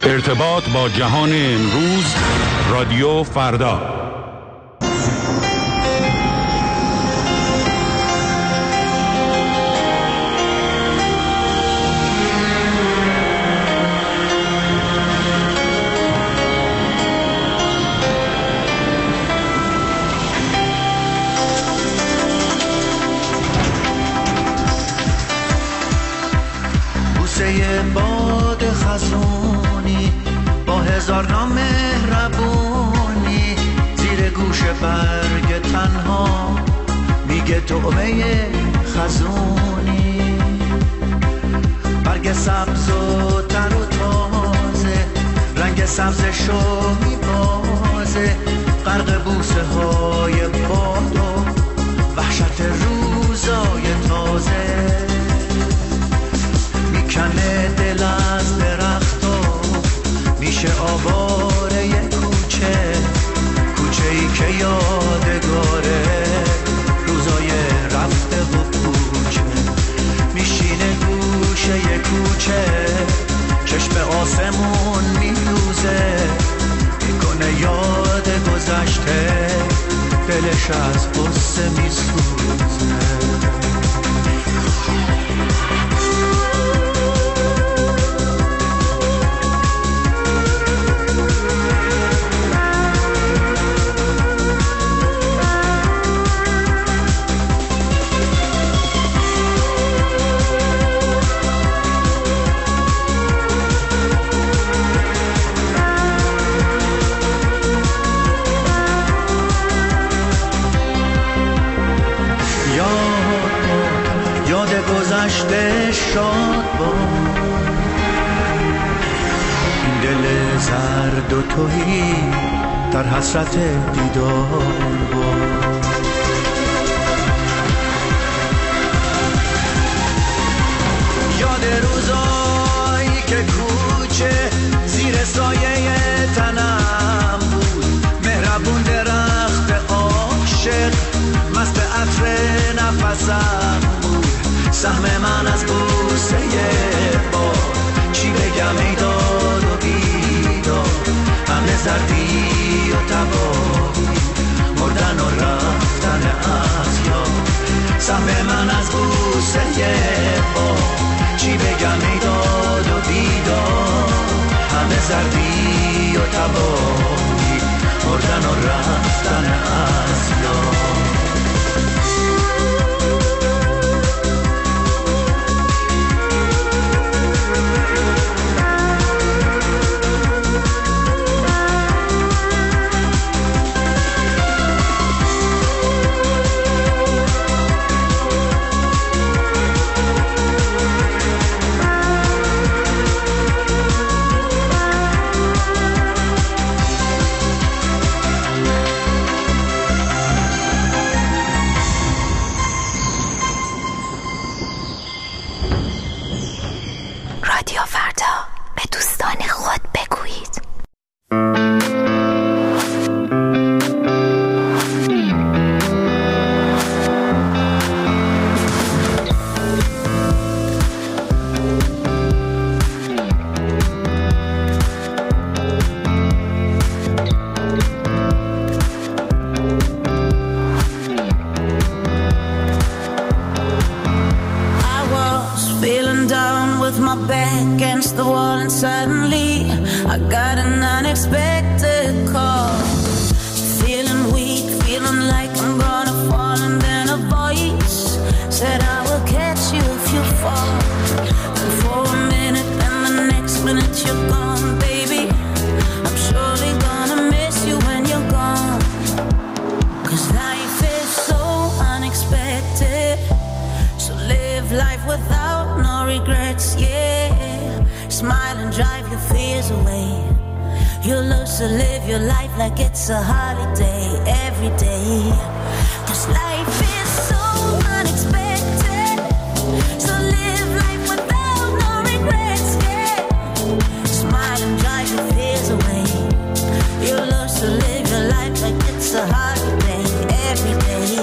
ارتباط با جهان امروز، رادیو فردا. باد خزونی با هزار نام مهربونی زیر گوش برگ تنها میگه طعمه خزونی. برگ سبز و تر و تازه رنگ سبزشو میبازه، غرق بوسه های باد و وحشت روزای تازه. کنه دل از درختو میشه آواره یه کوچه، کوچه ای که یادگاره روزای رفته و کوچه. میشینه گوشه یه کوچه، چشم آسمون میدوزه، میکنه یاد گذشته، دلش از قصه میسوزه. گذشته شاد با این دل زرد و تهی در حسرت دیدار با. یاد روزایی که کوچه زیر سایه تنم بود، مهربون درخت عاشق مست عطر نفسم بود. سهم من از بوسه باد، چی بگم ای داد و بیداد، همه زردی و تباهی، مردن و رفتن از یاد. سهم من از بوسه باد، چی بگم ای داد و بیداد، همه زردی و تباهی، مردن و رفتن از یاد. It's a holiday every day, 'cause life is so unexpected. So live life without no regrets, yeah. Smile and drive your fears away. You love to live your life like it's a holiday every day.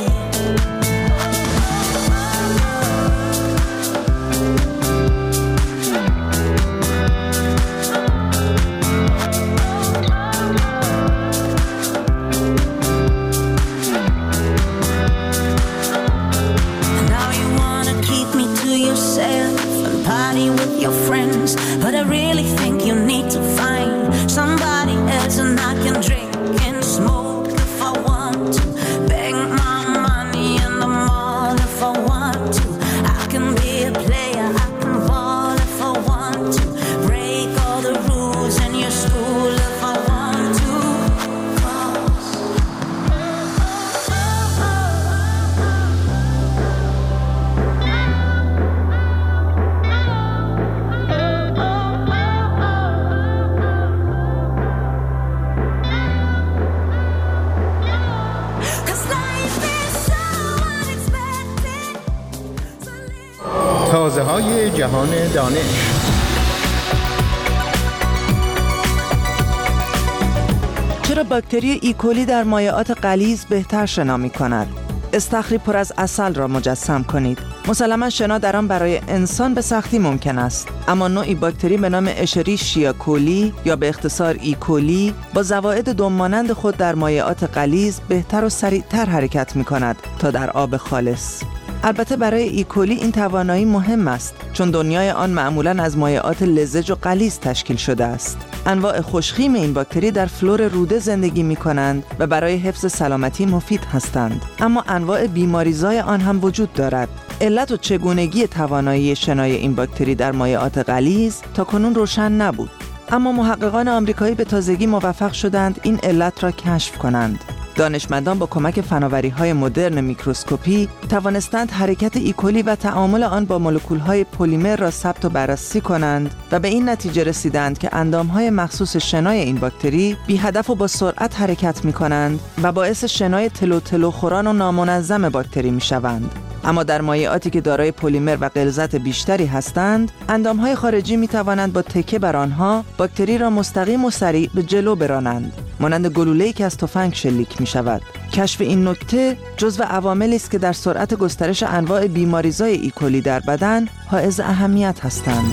but I really think you need to find somebody else, and I can drink and smoke if I want to, beg my money in the mall if I want to. I can be a player, I can ball if I want to, break all the rules in your school if I want to. تازه‌های جهان دانش. چرا باکتری ایکولی در مایعات غلیظ بهتر شنا می‌کند؟ استخری پر از عسل را مجسم کنید. مسلماً شنا در آن برای انسان به سختی ممکن است، اما نوعی باکتری به نام اشریشیا کولی یا به اختصار ایکولی با زوائد دم مانند خود در مایعات غلیظ بهتر و سریعتر حرکت می‌کند تا در آب خالص. البته برای ایکولی این توانایی مهم است، چون دنیای آن معمولاً از مایعات لزج و غلیظ تشکیل شده است. انواع خوشخیم این باکتری در فلور روده زندگی می‌کنند و برای حفظ سلامتی مفید هستند، اما انواع بیماریزای آن هم وجود دارد. علت و چگونگی توانایی شنای این باکتری در مایعات غلیظ تاکنون روشن نبود، اما محققان آمریکایی به تازگی موفق شدند این علت را کشف کنند. دانشمندان با کمک فناوری‌های مدرن میکروسکوپی توانستند حرکت ایکولی و تعامل آن با مولکول‌های پلیمر را ثبت و بررسی کنند و به این نتیجه رسیدند که اندام‌های مخصوص شنای این باکتری بی هدف و با سرعت حرکت می‌کنند و باعث شنای تلو خوران و نامنظم باکتری می‌شوند. اما در مایعاتی که دارای پلیمر و غلظت بیشتری هستند، اندام‌های خارجی می‌توانند با تکیه بر آنها باکتری را مستقیم و سریع به جلو برانند، مانند گلوله‌ای که از تفنگ شلیک می‌شود. کشف این نکته جزو عواملی است که در سرعت گسترش انواع بیماریزای ایکولی در بدن حائز اهمیت هستند.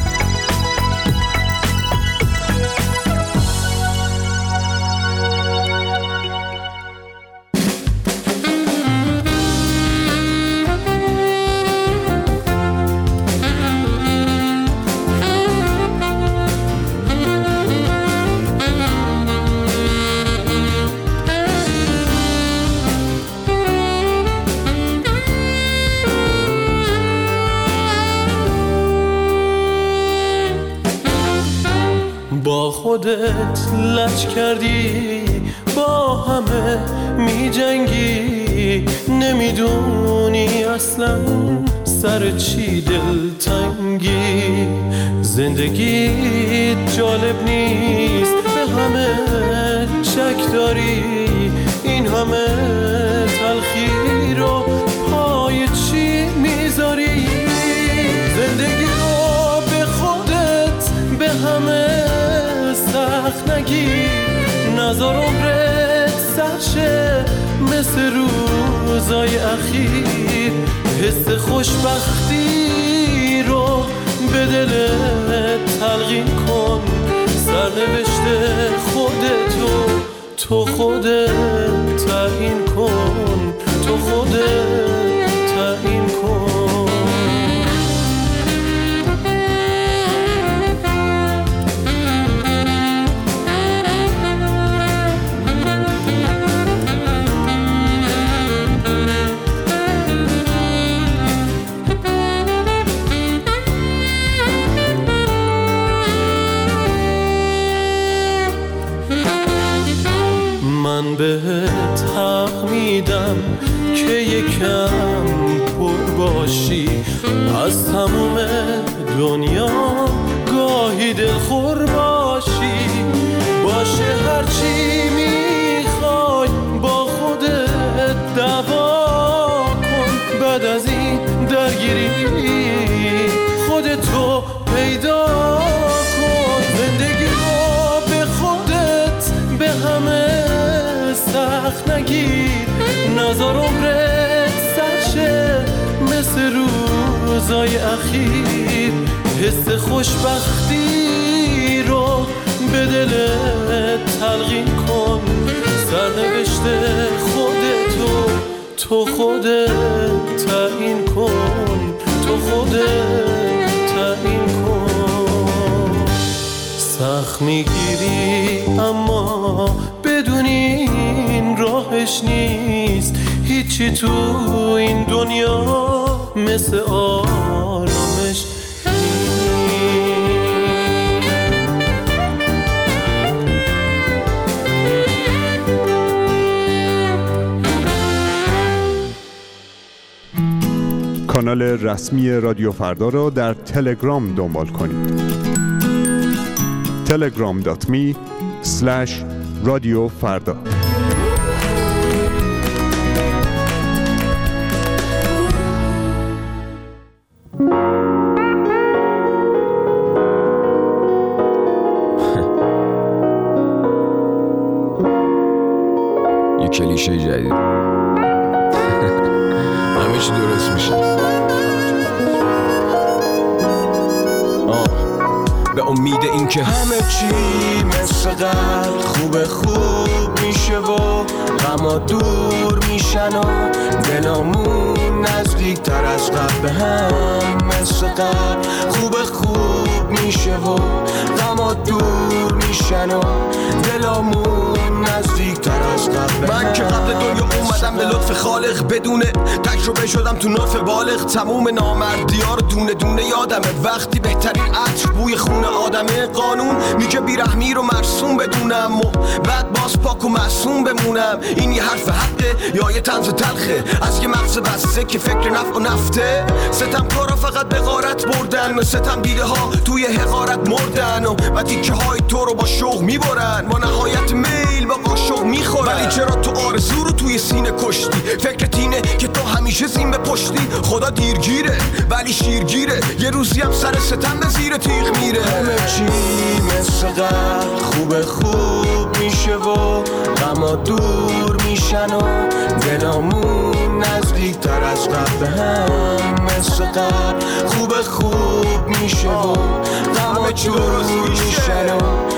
با خودت لج کردی، با همه می جنگی، نمیدونی اصلا سر چی دلتنگی. زندگیت جالب نیست، به همه شک داری، این همه تلخی رو پای چی میذاری؟ زندگی رو به خودت به همه سخت نگیر، نذار عمرت سرشه مثل روزای اخیر. حس خوشبختی رو به دلت تلقین کن، سرنوشت خودتو تو خودت تعیین کن، تو خودت تعیین کن. من بهت حق میدم که یکم پر باشی، از تموم دنیا گاهی دلخور باشی. باشه هرچی میخوای با خودت دعوا کن، بعد از این درگیری خودتو پیدا کن. زندگی رو به خودت به همه سخت نگیر، نذار عمرت سرشه مثل روزای اخیر. حس خوشبختی رو به دلت تلقین کن، سرنوشت خودتو تو خودت تعیین کن، تو خودت تعیین کن. سخت میگیری اما بدونی این راهش نیست. هیچی تو این دنیا مثل آرامش کانال رسمی رادیو فردا را در تلگرام دنبال کنید. telegram.me/رادیوفردا. یه کلیشه جدید همه چی درست میشه. به امید این که همه چی مثل قبل خوب میشه و غما دور میشن و دلامون نزدیک تر از قبل به هم مثل قبل خوب میشه و غما دور میشن و دلامون نزدیک تر از قبل. من که قبل دنیا اومدم به لطف خالق بدونه تجربه شدم تو نطف بالغ. تموم نامردی‌ها رو دونه دونه یادمه وقتی بهترین عطر بوی خون آدمه. قانون میگه بیرحمی رو مرسوم بدونم و بعد باز پاک و معصوم بمونم. این یه حرف حقه یا یه طنز تلخه از یه مغز بسته که فکر نفع و نفته. ستم کارا فقط به غارت بردن، ستم دیده ها توی حقارت مردن و تیکه های تو رو با شوق میبرن، با نهایت میل با قاشق میخورن. ولی چرا تو آرزو رو توی سینه کشتی؟ فکرت اینه که تو همیشه زین به پشتی. خدا دیرگیره ولی شیرگیره، یه روزی هم سر ستم به زیر تیغ میره. همه چی مثل قبل خوب میشه و غما دور میشن و دلامون نزدیک تر از قبل هم مثل قبل خوب میشه و غما دور میشن و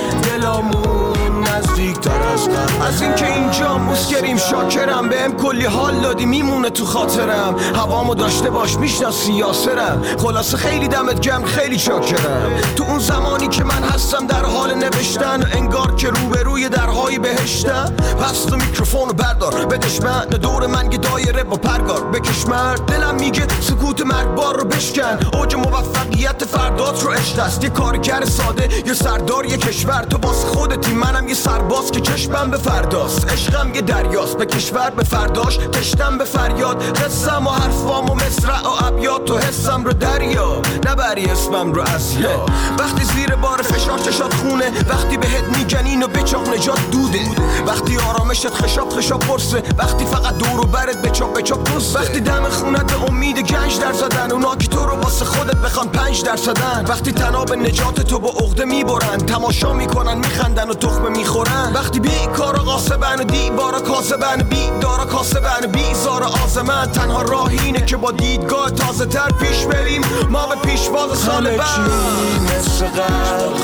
دلامون نزدیک تر از قبل. از این که اینجا مسکریم شاکرم، بهم کلی حال دادی میمونه تو خاطرم. هوامو داشته باش میشناسی یاسرم، خلاصه خیلی دمت گرم خیلی چاکرم. تو اون زمانی که من هستم در حال نوشتن و انگار که روبروی درهای بهشتم، پس تو میکروفونو بردار بدش من دور من یه دایره با پرگار بکش مرد. دلم میگه سکوت مرگبار رو بشکن، اوج موفقیت فردات رو عشق است. یه کارگر ساده یه سردار یه کشور، تو باز خودتی منم یه سرباز که چشمم به فرداست. عشقم یه دریاست به کشور به فرداش تشتم به فریاد. قصم و حرفام و مصرع و ابیات تو حسم رو دریا نبری اسمم رو از یا. وقتی زیر بار فشار چشات خونه، وقتی بهت میگن اینو بچاق نجات دوده، وقتی آرامشت خشاب پرسه، وقتی فقط دور و برت بچاق دوسته، وقتی دم خونت به امید گنج در زدن اونا که تو رو واسه خودت بخوان 5%، وقتی تناب نجات تو با عقده میبرن، تماشا میکنن میخندن و تخمه میخورن، وقتی بیکارا قاسبن و دیوارا کاسبن، بیدارا کاسبن بیزار آزمن. تنها راه اینه که با دیدگاه تازه تر پیش بریم ما به پیشواز سال بعد. مثل قبل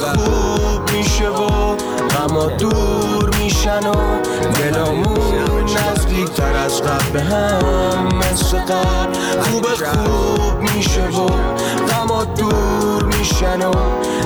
خوب میشه و غما دور میشن و دلامون نزدیک تر از قبل به هم مثل قبل خوب میشه و غما دور میشن و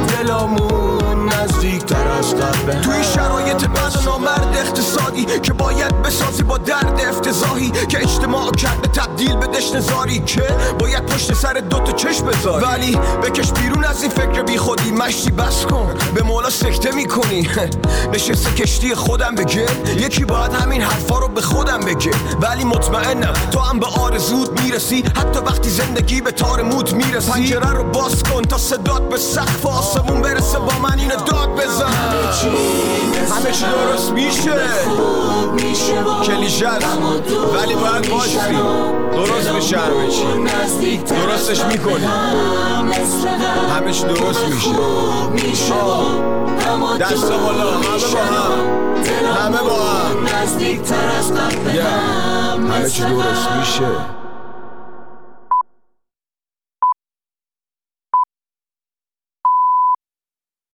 دلامون نزدیک تر از قبل به هم. توی شرایط بد و نامرد اقتصادی که باید بسازی با درد افتضاحی که اجتماع کرده تبدیل به دشت زاری که باید پشت سر دوتا چشم بذاری، ولی بکش بیرون از این فکر بی خودی. مشتی بس کن به مولا سکته میکنی نشسته کشتی خودم بگه، یکی باید همین حرفا رو به خودم بگه. ولی مطمئنم تو هم به آرزوت میرسی حتی وقتی زندگی به تار موت میرسی. پنجره رو باز کن تا صدات به سقف آسمون برسه، با من اینو داد بزن. همه چی درست میشه کلیشه است ولی باید باشی درست میشه. همه چی درستش میکنی، همه چی درست میشه. دست بالا همه با هم همه چی درست میشه.